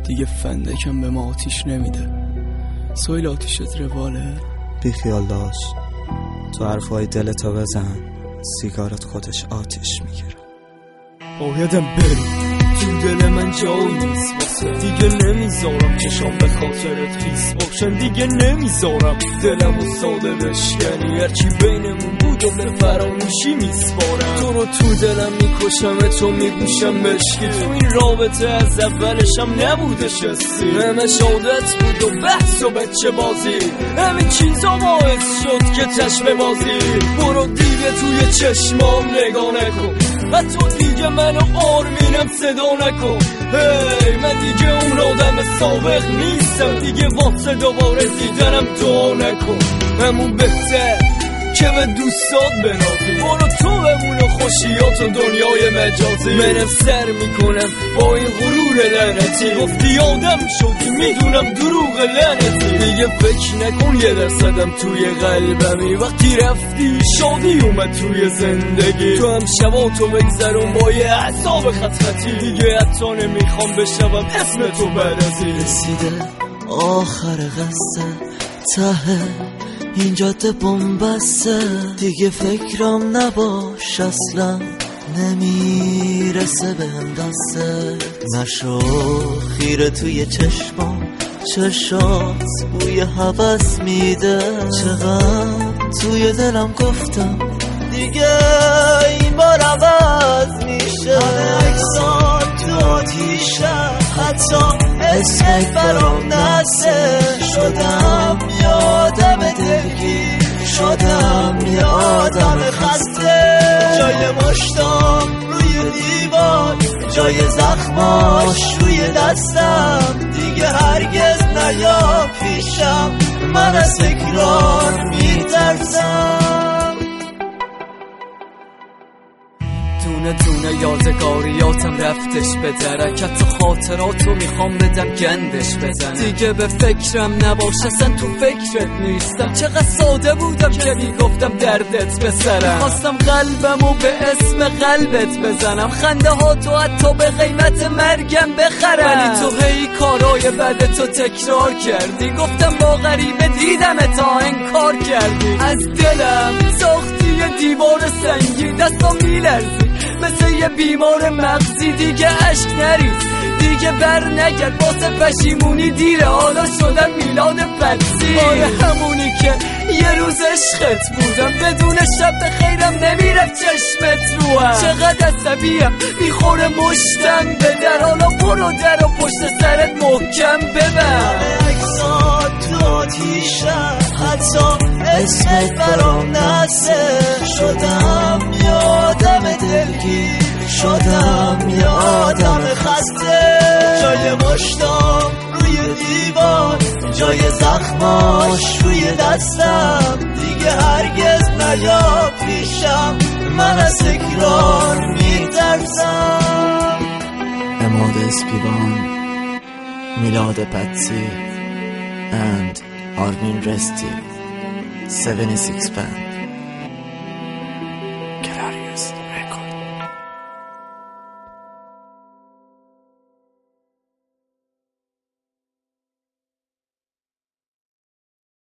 دیگه فندکم به ما آتیش نمیده. سویل آتیشت رواله؟ بیخیال داشت، تو حرفای دلتو بزن، سیگارت خودش آتیش میگیره. بایدم بری، تو دل من جایی نیست واسه، دیگه نمیذارم چشام به خاطرت خیس باشن، دیگه نمیذارم دلمو ساده بشکنی، هرچی بینمون بود و به فراموشی میسپارم. تو رو تو دلم میکشم، تو میگوشم مشکی، تو این رابطه از اولشم نبودش هستی، همه شادت بود و بحث و بچه بازی، همین چیزا باعث شد که چشم بازی. برو دیگه توی چشمام نگاه نکن، و تو دیگه منو آرمینم صدا نکن. هی من دیگه اون آدم سابق نیستم، دیگه واسه دوباره دیدنم دعا نکن. همون بهتر که به دوستات بنازی، برو تو بمون و خوشیات و دنیای مجازی. منم سر میکنم با این غرور لعنتی، گفتی آدم شدی میدونم دروغ لعنتی، دیگه فکر نکن یه درصدم توی قلبمی، وقتی رفتی شادی اومد توی زندگی. تو هم شباتو بگذرون با یه اعصاب خطخطی، دیگه حتی نمیخوام بشنوم اسم تو بعد از این. رسیده آخر قصه، ته این جاده بنبسته، دیگه فکرم نباش اصلا نمیرسه بهم دسته. نشو خیره توی چشمام، چشات بوی حوث میده، چقدر توی دلم گفتم دیگه این بار عوض میشه. اکسات تو آتیشه، حتی اسمت برام نسه، شدم یادم دلگیر، شدم یادم خسته. جای مشتام روی دیوار، جای زخماش روی دستم، دیگه هرگز نیا پیشم، من از تکرار میترسم. دونه دونه یادگاریاتم رفتش به درکت، خاطراتو میخوام بدم گندش بزنم، دیگه به فکرم نباش اصلا تو فکرت نیستم. چقدر ساده بودم که میگفتم دردت به سرم، خواستم قلبمو به اسم قلبت بزنم، خنده ها تو حتی به قیمت مرگم بخرم، ولی تو هی کارای بدتو تکرار کردی، گفتم با غریبه دیدم تا انکار کردی. از دلم ساختی یه دیوار سنگی، دستم میلرزی مثل یه بیمار مغزی، دیگه عشق نریز، دیگه بر نگرد، واسه پشیمونی دیره، حالا شدم میلاد فلسی. آره همونی که یه روز عشقت بودم، بدون شب به خیرم نمیرفت چشمت روم، چقدر عصبیم میخوره مشتم به در، حالا برو در و پشت سرت محکم ببر. اکسات تو آتیشه، حتی اسمت برام نسه، شدم یادم دلگیر، شدم یادم خسته. جای مشتام روی دیوار، جای زخماش روی دستم، دیگه هرگز نیا پیشم، من از تکرار میترسم. اماد اسپیوان، میلاد پتسی and Armin Resti 76 band.